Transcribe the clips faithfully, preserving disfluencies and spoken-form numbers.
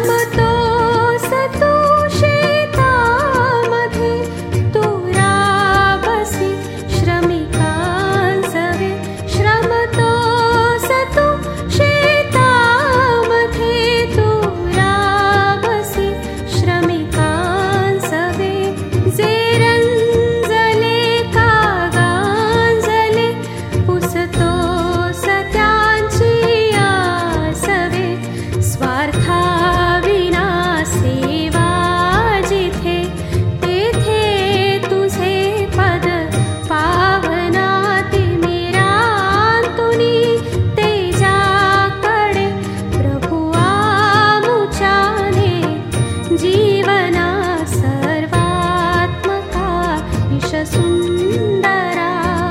श्रमतोस तू शेतामध्ये, तू राबसी श्रमिकांसवे. श्रमतोस तू शेतामध्ये, तू राबसी श्रमिकांसवे. जे रंजले का गांजले, पुसतोस त्यांची आसवे. स्वार्थाविना सेवा जिथे, तेथे तुझे पद पावना. तिमिरांतुनी तेजाकडे प्रभु आमुच्याने, जीवना सर्वात्मका ईश सुंदरा.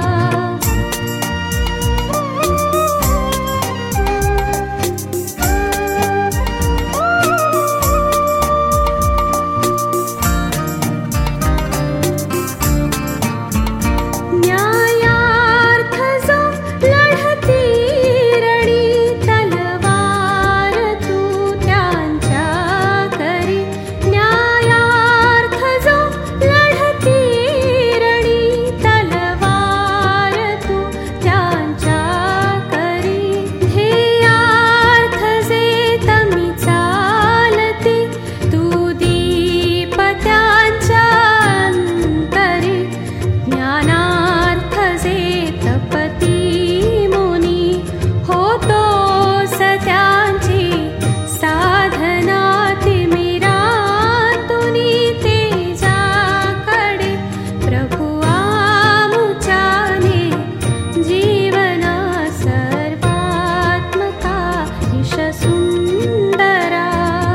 न्यायार्थ जो लढती रणी, तलवार तू त्यांच्या करी. न्यायार्थ जो लढती रणी, तलवार तू त्यांच्या करी. ध्येयार्थ जे तमी चालती, तू दीप त्यांच्या अंतरी. ज्ञानार्थ जे तपती मुनी, होतोस त्यांची साधना. तिमिरांतुनी तेजाकडे प्रभु आमुच्याने, जीवना सर्वात्मका ईश सुंदरा.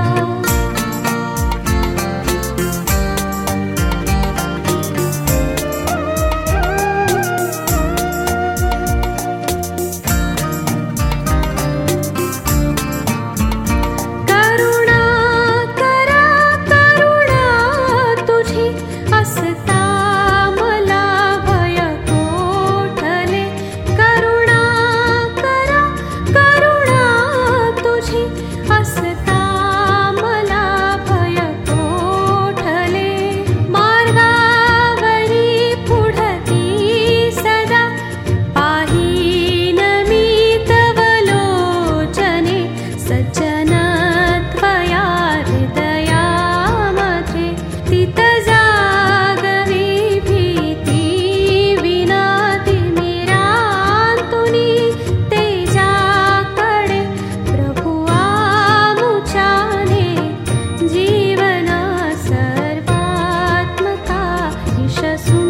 करुणा करा करुणा तुझी, असता मला भय कोठले. करुणा करा करुणा तुझी, असता मला भय कोठले. मार्गावरी पुढती सदा, पाहीन मी तव लोचने. सज्जनत्वया हृदयामध्ये, तित जागवी भीती विना. तिमिरांतुनी तेजाकडे प्रभु आमुच्याने, जीवना सर्वात्मका ईश सुंदरा.